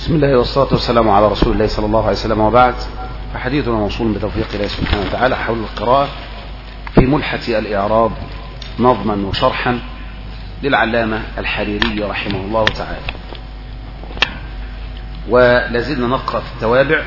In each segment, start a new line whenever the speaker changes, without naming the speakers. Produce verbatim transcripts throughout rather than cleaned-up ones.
بسم الله والصلاة والسلام على رسول الله صلى الله عليه وسلم، وبعد، فحديثنا موصول بتوفيق الله سبحانه وتعالى حول القراءة في ملحة الإعراب نظما وشرحا للعلامة الحريري رحمه الله تعالى. ولازلنا نقرأ في التوابع.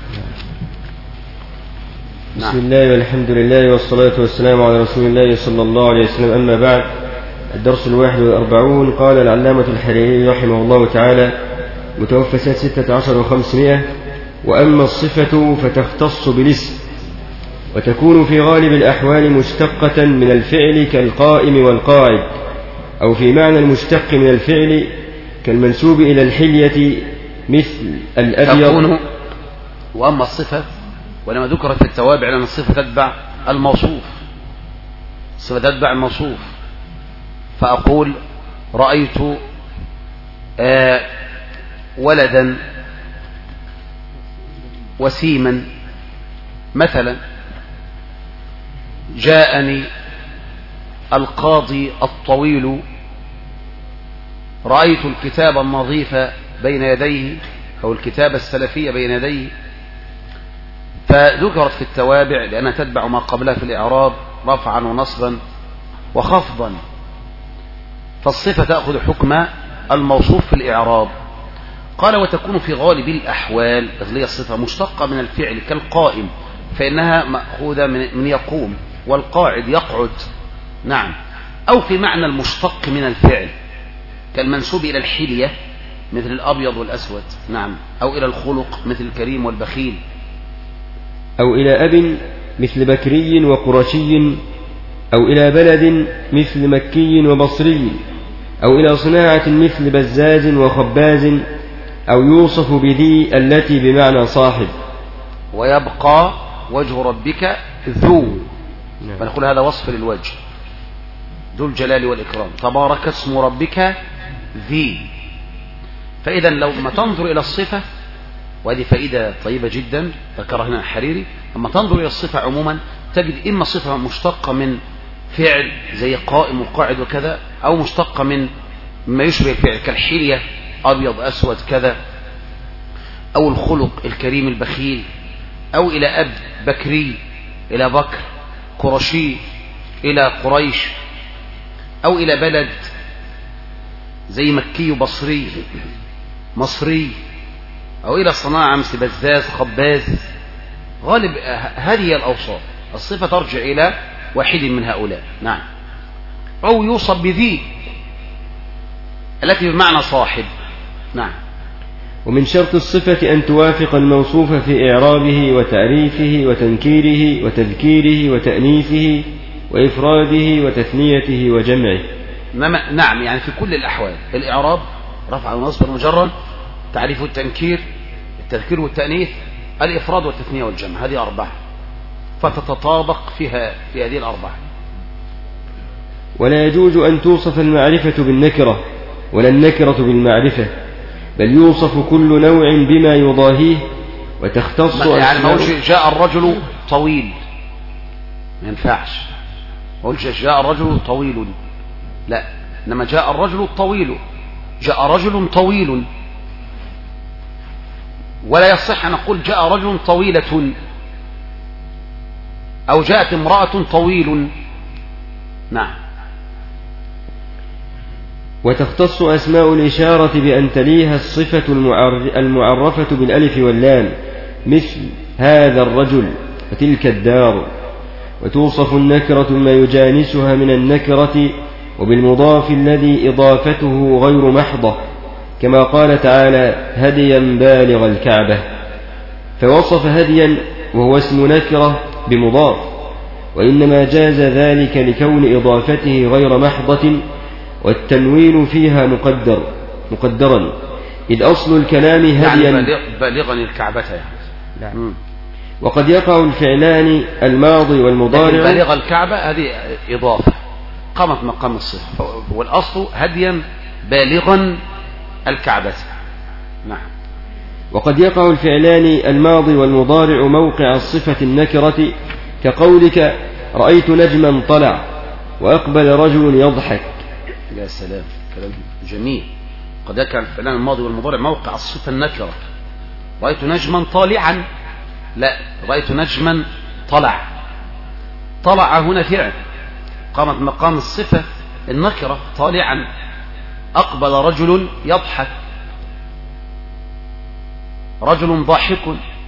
بسم نعم. الله والحمد لله والصلاة والسلام على رسول الله صلى الله عليه وسلم، أما بعد. الدرس الواحد والأربعون. قال العلامة الحريري رحمه الله تعالى متوفى سنة ستة عشر وخمسمائة: وأما الصفة فتختص بالاسم، وتكون في غالب الأحوال مشتقة من الفعل كالقائم والقاعد، أو في معنى المشتق من الفعل كالمنسوب إلى الحلية مثل الأبيض.
تكون وأما الصفة، ولما ذكرت في التوابع لأن الصفة تتبع الموصوف، الصفة تتبع الموصوف، فأقول رأيت آه ولدا وسيما مثلا، جاءني القاضي الطويل، رأيت الكتاب النظيف بين يديه أو الكتاب السلفي بين يديه. فذكرت في التوابع لأنها تتبع ما قبلها في الإعراب رفعا ونصبا وخفضا، فالصفة تأخذ حكم الموصوف في الإعراب. قال وتكون في غالب الأحوال، هي الصفة مشتقة من الفعل كالقائم فإنها مأخوذة من يقوم، والقاعد يقعد، نعم، أو في معنى المشتق من الفعل كالمنسوب إلى الحلية مثل الأبيض والأسود، نعم، أو إلى الخلق مثل الكريم والبخيل،
أو إلى أب مثل بكري وقرشي، أو إلى بلد مثل مكي وبصري، أو إلى صناعة مثل بزاز وخباز، أو يوصف بذي التي بمعنى صاحب.
ويبقى وجه ربك ذو، فنقول هذا وصف للوجه، ذو الجلال والإكرام، تبارك اسم ربك ذي. فإذا لو ما تنظر إلى الصفة، وهذه فائدة طيبة جدا ذكرها هنا الحريري، لما تنظر إلى الصفة عموما تجد إما صفة مشتقة من فعل زي قائم وقاعد وكذا، أو مشتقة من ما يشبه الفعل كالحلية أبيض أسود كذا، أو الخلق الكريم البخيل، أو إلى أب بكري إلى بكر، قرشي إلى قريش، أو إلى بلد زي مكي وبصري مصري، أو إلى صناعة مثل بزاز خباز. غالب هذه الأوصاف، الصفة ترجع إلى واحد من هؤلاء، نعم، أو يوصف بذي التي بمعنى صاحب، نعم.
ومن شرط الصفة أن توافق الموصوف في إعرابه وتعريفه وتنكيره وتذكيره وتأنيثه وإفراده وتثنيته وجمعه.
نعم، يعني في كل الأحوال، الإعراب رفع ونصب مجرد، تعريف التنكير، التذكير والتأنيث، الإفراد والتثنية والجمع، هذه أربعة، فتتطابق فيها في هذه الأربعة.
ولا يجوز أن توصف المعرفة بالنكرة ولا النكرة بالمعرفة، بل يوصف كل نوع بما يضاهيه وتختص.
يعني ما قلش جاء الرجل طويل، ما ينفعش، ما قلش جاء الرجل طويل، لا، إنما جاء الرجل طويل، جاء رجل طويل. ولا يصح أن نقول جاء رجل طويلة، أو جاءت امرأة طويل، نعم.
وتختص أسماء الإشارة بأن تليها الصفة المعرفة بالألف واللام، مثل هذا الرجل وتلك الدار. وتوصف النكرة ما يجانسها من النكرة وبالمضاف الذي إضافته غير محضة، كما قال تعالى هديا بالغ الكعبة، فوصف هديا وهو اسم نكرة بمضاف، وإنما جاز ذلك لكون إضافته غير محضة، والتنوين فيها مقدر مقدرا، إذ أصل الكلام هديا
يعني بالغا الكعبة يعني.
لا. وقد يقع الفعلان الماضي والمضارع.
بالغ الكعبة هذه إضافة قامت مقام الصفة، والأصل هديا بالغا الكعبة، نعم.
وقد يقع الفعلان الماضي والمضارع موقع الصفة النكرة، كقولك رأيت نجما طلع وأقبل رجل يضحك.
يا سلام، كلام جميل. قد يكون الفعلان الماضي والمضارع موقع الصفة النكرة. رأيت نجما طالعا، لا، رأيت نجما طلع. طلع هنا فعل قامت مقام الصفة النكرة طالعا. أقبل رجل يضحك، رجل ضاحك.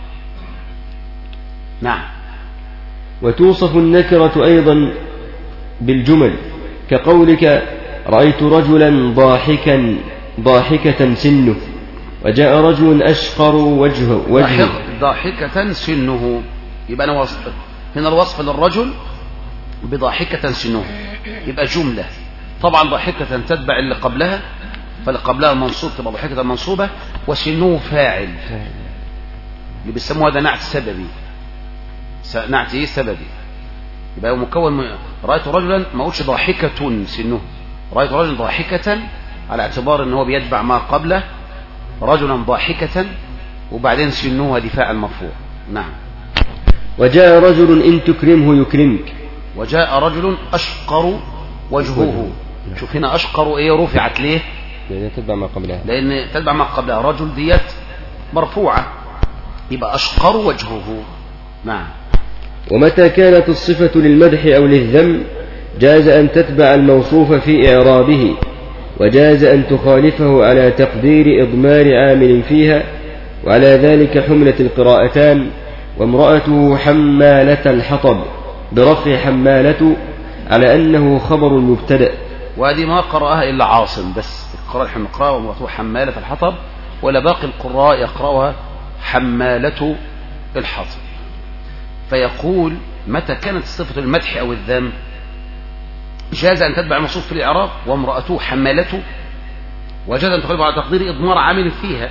نعم.
وتوصف النكرة أيضا بالجمل كقولك رأيت رجلا ضاحكا ضاحكة سنه، وجاء رجل أشقر وجهه, وجهه
ضاحكة سنه. يبقى أنا وصف هنا الوصف للرجل بضاحكة سنه، يبقى جملة. طبعا ضاحكة تتبع اللي قبلها، فاللي قبلها المنصوب تبقى ضاحكة منصوبة، وسنه فاعل اللي بيسموه هذا نعت سببي. نعت ايه؟ سببي. يبقى هو مكون من رأيت رجلا، ما قلتش ضاحكة سنه، رأيت رجلا ضاحكة على اعتبار ان هو بيتبع ما قبله، رجلا ضاحكة وبعدين سنه دفاع المرفوع. نعم.
وجاء رجل إن تكرمه يكرمك.
وجاء رجل أشقر وجهه. شوف هنا أشقر ايه رفعت ليه؟
لأن تتبع ما قبلها،
لأن تتبع ما قبلها. رجل ديت مرفوعة، يبقى أشقر وجهه. نعم.
ومتى كانت الصفة للمدح أو للذم جاز أن تتبع الموصوف في إعرابه، وجاز أن تخالفه على تقدير إضمار عامل فيها، وعلى ذلك حملت القراءتان وامرأته حمالة الحطب برفع حمالة على أنه خبر المبتدأ.
وهذه ما قرأها إلا عاصم بس، القراء الحمقراء وامرأته حمالة الحطب، ولا باقي القراء يقرأها حمالة الحطب. فيقول متى كانت الصفة المدح أو الذم جاز أن تتبع الموصوف في الإعراب، وامرأته حمالته، وجاز أن تخالف على تقدير إضمار عامل فيها،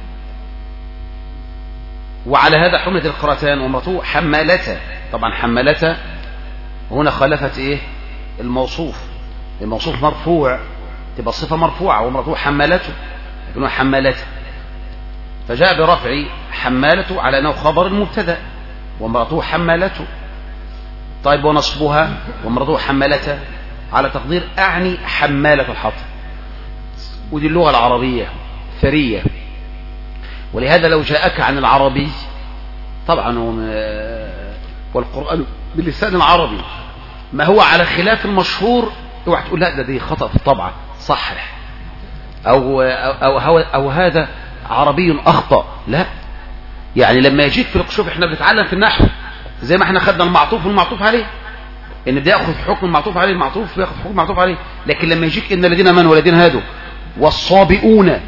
وعلى هذا حملت القراءتان وامرأته حمالته. طبعا حمالته هنا خالفت إيه؟ الموصوف. الموصوف مرفوع تبقى الصفة مرفوعة، وامرأته حمالته لكنه حمالته، فجاء برفع حمالته على أنه خبر المبتدأ، وامرأته حمالته. طيب ونصبها وامرأته حمالته على تقدير أعني حمالة الحطب. ودي اللغة العربية ثرية، ولهذا لو جاءك عن العربي طبعا والقرآن باللسان العربي ما هو على خلاف المشهور، اوعى تقول لا ده دي خطأ في الطبعة، صحح، أو, أو, أو, أو هذا عربي أخطأ. لا، يعني لما يجيك في الشوف احنا بنتعلم في النحو زي ما احنا خدنا المعطوف والمعطوف عليه، ان ده ياخذ حكم المعطوف عليه، المعطوف ياخذ حكم المعطوف عليه. لكن لما يجيك ان الذين امنوا والذين هادوا والصابئون،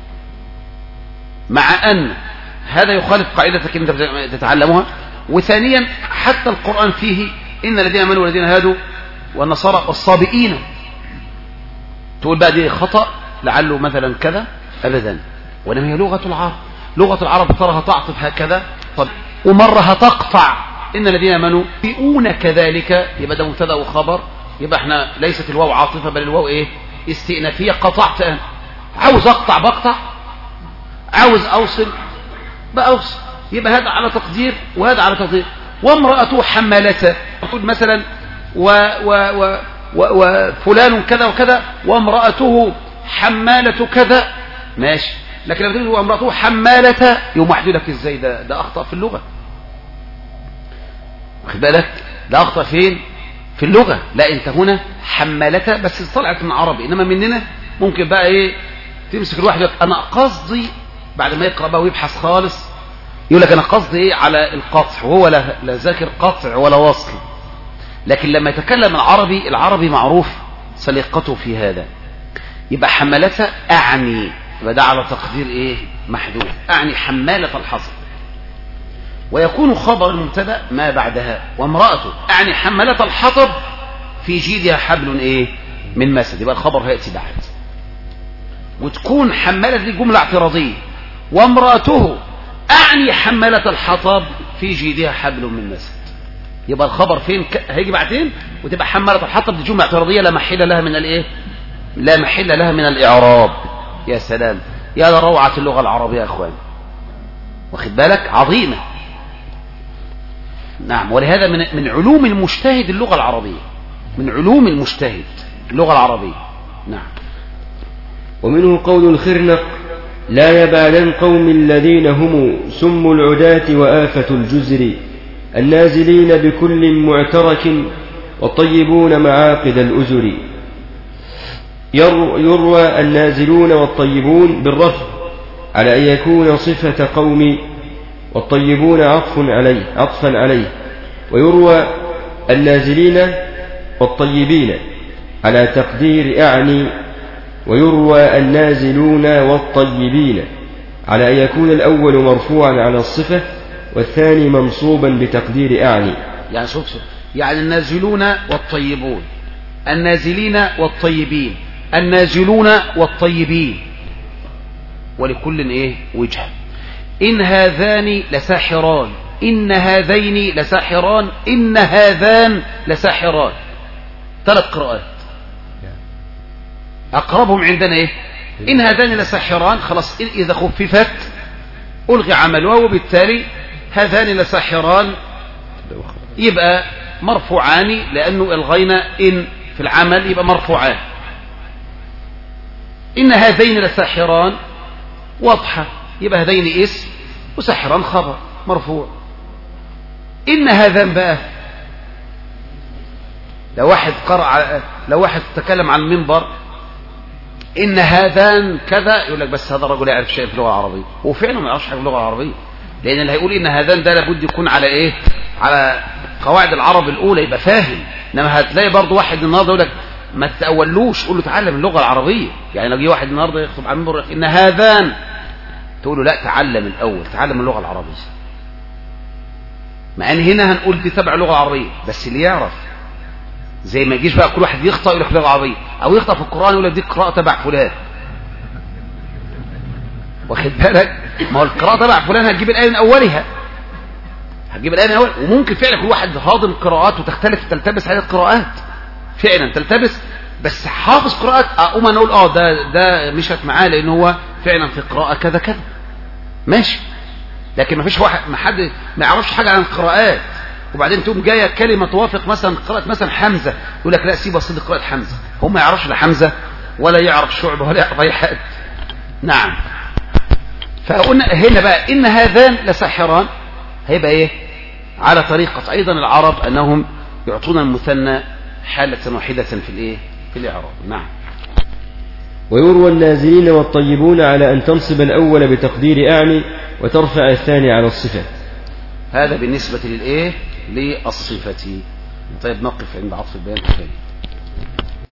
مع ان هذا يخالف قاعدتك انت تتعلمها، وثانيا حتى القرآن فيه ان الذين امنوا والذين هادوا والنصارى والصابئين، تقول بقى دي خطأ لعله مثلا كذا، ابدا. وانما هي لغة العرب، لغة العرب تراها تعطف هكذا طب ومرة هتقطع إن الذين آمنوا بيئون كذلك، يبقى ده مبتدأ وخبر، يبقى احنا ليست الواو عاطفة بل الواو ايه؟ استئنافية. قطعت أنا، عاوز أقطع بقطع، عاوز أوصل بأوصل، يبقى هذا على تقدير وهذا على تقدير. وامرأته حمالته، أقول مثلا و و و و وفلان كذا وكذا وامرأته حمالة كذا، ماشي. لكن لما تقول وامرأته حمالة يوم واحد لك ازاي ده ده أخطأ في اللغة، واخد بالك؟ ده أخطأ فين؟ في اللغة. لا، انت هنا حمالة بس طلعت من عربي، انما مننا ممكن بقى ايه تمسك الواحد يقول انا قصدي بعد ما يقرأ بقى ويبحث خالص يقول لك انا قصدي ايه على القطع، وهو لا, لا ذاكر قطع ولا وصل. لكن لما يتكلم العربي، العربي معروف سليقته في هذا، يبقى حمالة أعني، يبقى ده على تقدير ايه؟ محذوف، أعني حمالة الحصى. ويكون خبر المبتدا ما بعدها وامرأته أعني حمالة الحطب في جيدها حبل ايه؟ من مسد، يبقى الخبر هيأتي بعد. وتكون حمالة دي جملة اعتراضية، وامرأته أعني حمالة الحطب في جيدها حبل من مسد، يبقى الخبر فين؟ هيجي بعدين، وتبقى حمالة الحطب دي جملة اعتراضية لا محل لها من الايه؟ لا محل لها من الإعراب. يا سلام، يا روعة اللغة العربية يا اخوان، واخد بالك؟ عظيمة. نعم. ولهذا من من علوم المجتهد اللغة العربية، من علوم المجتهد اللغة العربية. نعم.
ومنه قول الخرنق لا يبعدن قوم الذين هم سم العداة وآفة الجزر النازلين بكل معترك والطيبون معاقد الأزر. يروى النازلون والطيبون بالرفع على أن يكون صفة قوم والطيبون عطف عليه عطفا عليه، ويروى النازلين والطيبين على تقدير أعني، ويروى النازلون والطيبين على أن يكون الأول مرفوعا على الصفة والثاني منصوبا بتقدير أعني.
يعني شوف شوف يعني النازلون والطيبون، النازلين والطيبين، النازلون والطيبين، ولكل ايه وجهه. إن هذان لساحران، إن هذين لساحران، إن هذان لساحران. ثلاث قراءات. أقربهم عندنا إيه؟ إن هذان لساحران، خلاص إذا خففت ألغي عملها، وبالتالي هذان لساحران يبقى مرفوعان لأنه الغينا إن في العمل يبقى مرفوعان. إن هذين لساحران واضحة، يبقى هذين اسم وساحران خبر مرفوع. إن هذان بقى لو واحد قرأ، لو واحد تكلم عن المنبر إن هذان كذا، يقول لك بس هذا الرجل يعرف شيء في اللغة العربية، وفعلا ما يعرفش حاجة في اللغة العربية، لأن اللي هيقول إن هذان ده لابد يكون على إيه؟ على قواعد العرب الأولى، يبقى فاهم. إنما هتلاقي برضو واحد النهارده يقول لك ما تتأولوش، قول له تعلم اللغة العربية. يعني لو جه واحد النهارده يخطب عن المنبر إن هذان، تقول له لا تعلم الأول، تعلم اللغة العربية. مع ان هنا هنقول دي تبع اللغة العربية، بس اللي يعرف، زي ما يجيش بقى كل واحد يخطأ يقول لك لغة عربية، او يخطأ في القرآن يقول لك دي قراءة تبع فلان. واخد بالك؟ ما هو القراءة تبع فلان هتجيب الآية من أولها، هتجيب الآية من أولها. وممكن فعلا كل واحد هاضم قراءات وتختلف، تلتبس هذه القراءات فعلا تلتبس، بس حافظ قراءات اقوم انا اقول اه ده ده مشت معاه لان هو فعلا في قراءة كذا كذا ماشي. لكن ما فيش واحد ما حد ما يعرفش حاجة عن القراءات، وبعدين تقوم جايه كلمه توافق مثلا قراءه مثلا حمزه، يقول لك لا سيب اصل قراءه حمزه، هم ما يعرفش لا حمزه ولا يعرف شعبه ولا يعرف اي حد. نعم. فقلنا هنا بقى ان هذان لساحران، هيبقى ايه؟ على طريقه ايضا العرب انهم يعطون المثنى حاله واحده في الايه؟ في الاعراب. نعم.
ويروى النازلين والطيبون على ان تنصب الاول بتقدير اعني وترفع الثاني على الصفه.
هذا بالنسبة للإيه؟ للصفة. طيب نقف عند عطف البيان كفاية.